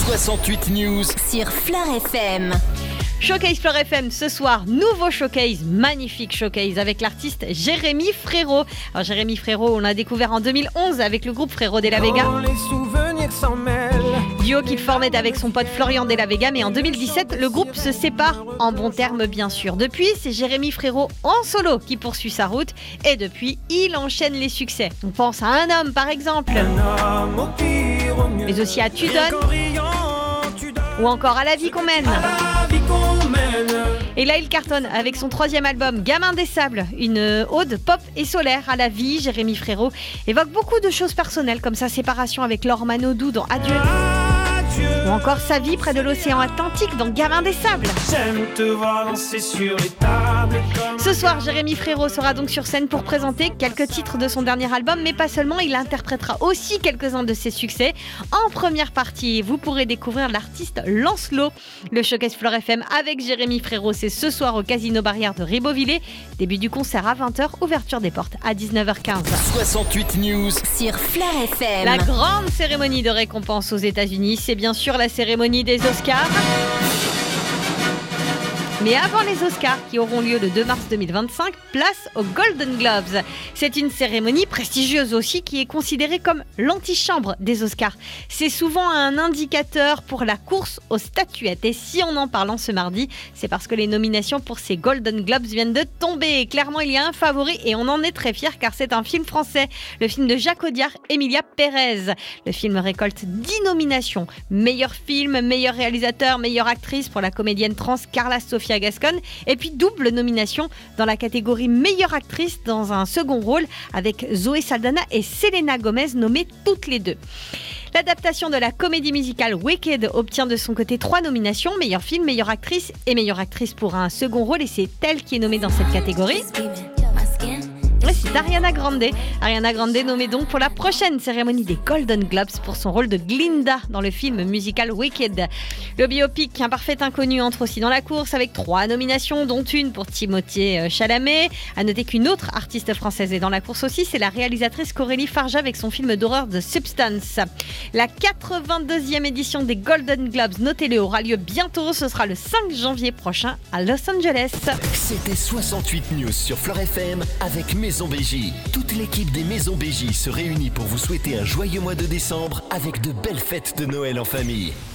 68 News sur Fleur FM. Showcase Fleur FM ce soir, nouveau showcase, magnifique showcase avec l'artiste Jérémy Frérot. Alors Jérémy Frérot, on l'a découvert en 2011 avec le groupe Frérot de la Vega. Duo qu'il formait avec son pote Florian de la Vega, mais en 2017, le groupe se sépare en bons termes bien sûr. Depuis, c'est Jérémy Frérot en solo qui poursuit sa route et depuis, il enchaîne les succès. On pense à Un homme par exemple, mais aussi à Tu donnes ou encore à La vie qu'on mène. Et là, il cartonne avec son 3e album, Gamin des Sables, une ode pop et solaire à la vie. Jérémy Frérot évoque beaucoup de choses personnelles, comme sa séparation avec Laure Manodou dans Adieu, ou encore sa vie près de l'océan Atlantique dans Gamin des Sables. J'aime te voir danser sur les tables. Ce soir, Jérémy Frérot sera donc sur scène pour présenter quelques titres de son dernier album, mais pas seulement, il interprétera aussi quelques-uns de ses succès. En première partie, vous pourrez découvrir l'artiste Lancelot. Le showcase Fleur FM avec Jérémy Frérot, c'est ce soir au Casino Barrière de Ribeauvillé. Début du concert à 20h, ouverture des portes à 19h15. 68 News sur Fleur FM. La grande cérémonie de récompense aux États-Unis, c'est bien sûr la cérémonie des Oscars. Mais avant les Oscars, qui auront lieu le 2 mars 2025, place aux Golden Globes. C'est une cérémonie prestigieuse aussi qui est considérée comme l'antichambre des Oscars. C'est souvent un indicateur pour la course aux statuettes. Et si on en parle ce mardi, c'est parce que les nominations pour ces Golden Globes viennent de tomber. Clairement, il y a un favori et on en est très fiers car c'est un film français. Le film de Jacques Audiard, Emilia Pérez. Le film récolte 10 nominations. Meilleur film, meilleur réalisateur, meilleure actrice pour la comédienne trans Carla Sofia Gascon, et puis double nomination dans la catégorie meilleure actrice dans un second rôle avec Zoé Saldana et Selena Gomez nommées toutes les deux. L'adaptation de la comédie musicale Wicked obtient de son côté 3 nominations, meilleur film, meilleure actrice et meilleure actrice pour un second rôle, et c'est elle qui est nommée dans cette catégorie. C'est Ariana Grande. Ariana Grande nommée donc pour la prochaine cérémonie des Golden Globes pour son rôle de Glinda dans le film musical Wicked. Le biopic Un parfait inconnu entre aussi dans la course avec 3 nominations, dont une pour Timothée Chalamet. À noter qu'une autre artiste française est dans la course aussi, c'est la réalisatrice Corélie Farja avec son film d'horreur The Substance. La 82e édition des Golden Globes, notez-le, aura lieu bientôt. Ce sera le 5 janvier prochain à Los Angeles. C'était 68 News sur Fleur FM avec Maison BJ. Toute l'équipe des Maisons BJ se réunit pour vous souhaiter un joyeux mois de décembre avec de belles fêtes de Noël en famille.